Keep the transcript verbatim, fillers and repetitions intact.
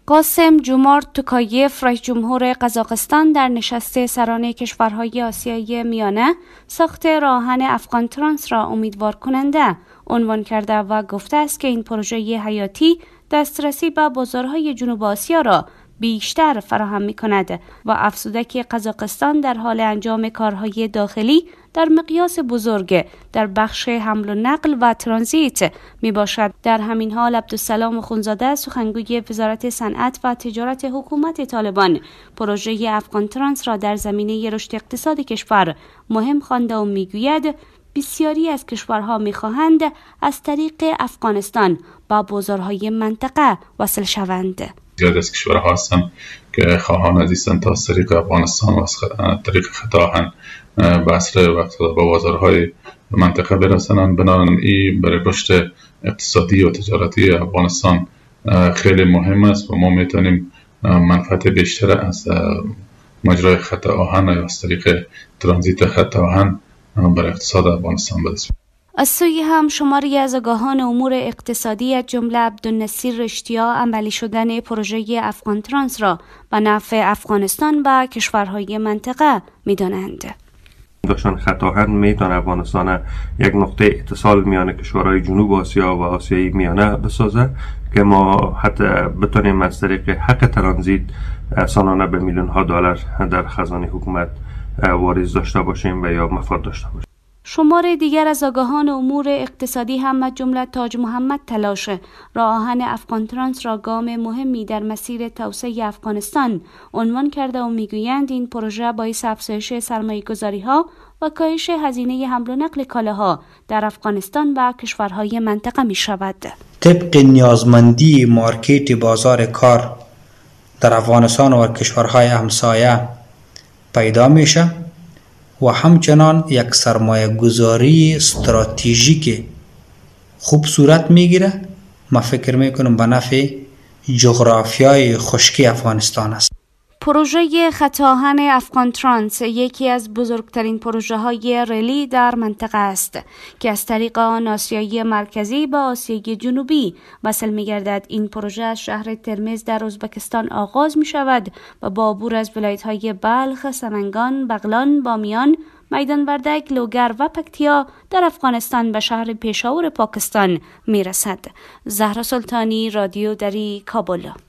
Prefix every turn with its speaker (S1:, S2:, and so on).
S1: قاسم جومارت توکایف رئیس جمهور قزاقستان در نشست سران کشورهای آسیای میانه ساخت راه آهن افغان ترانس را امیدوار کننده عنوان کرده و گفته است که این پروژه حیاتی دسترسی به بازارهای جنوب آسیا را بیشتر فراهم می کند و افزوده که قزاقستان در حال انجام کارهای داخلی در مقیاس بزرگ در بخش حمل و نقل و ترانزیت می باشد. در همین حال عبدالسلام خونزاده سخنگوی وزارت صنعت و تجارت حکومت طالبان پروژه افغان ترانس را در زمینه رشد اقتصاد کشور مهم خوانده و می گوید بسیاری از کشورها می خواهند از طریق افغانستان با بازارهای منطقه وصل شوند.
S2: زیاد از کشورها هستند که خواهان عزیزند تا از طریق افغانستان و از طریق خط آهن به اسرع وقت به بازارهای منطقه برسنند. بنابراین این برای رشد اقتصادی و تجارتی افغانستان خیلی مهم است و ما میتونیم منفعت بیشتر از مجرای خط آهن یا از طریق ترانزیت خط آهن برای اقتصاد افغانستان بدست.
S1: از سوی هم شماری از آگاهان امور اقتصادی از جمله عبدالنصیر رشتیا عملی شدن پروژه افغان ترانس را به نفع افغانستان و کشورهای منطقه می‌دانند.
S3: داشتن خط آهن میتونه افغانستان یک نقطه اتصال میان کشورهای جنوب آسیا و آسیای میانه بسازه که ما حتی بتونیم از طریق حق ترانزیت سالانه به میلیون ها دلار در خزانه حکومت واریز داشته باشیم و یا مفاد داشته باشیم.
S1: شمار دیگر از آگاهان امور اقتصادی هم از جمله تاج محمد تلاش راه آهن افغان ترانس را گام مهمی در مسیر توسعه افغانستان عنوان کرده و میگویند این پروژه باعث افزایش سرمایه‌گذاری ها و کاهش هزینه حمل و نقل کالاها در افغانستان و کشورهای منطقه می شود.
S4: طبق نیازمندی مارکت بازار کار در افغانستان و کشورهای همسایه پیدا میشه و همچنان یک سرمایه گذاری استراتژیک خوب صورت میگیره. ما فکر میکنم به نفع جغرافیای خشکی افغانستان است.
S1: پروژه خط آهن افغان ترانس یکی از بزرگترین پروژه های ریلی در منطقه است که از طریق آن آسیای مرکزی به آسیای جنوبی وصل می گردد. این پروژه از شهر ترمز در ازبکستان آغاز می شود و با عبور از ولایت های بلخ، سمنگان، بغلان، بامیان، میدان وردک، لوگر و پکتیا در افغانستان به شهر پشاور پاکستان می رسد. زهرا سلطانی، رادیو دری، کابل.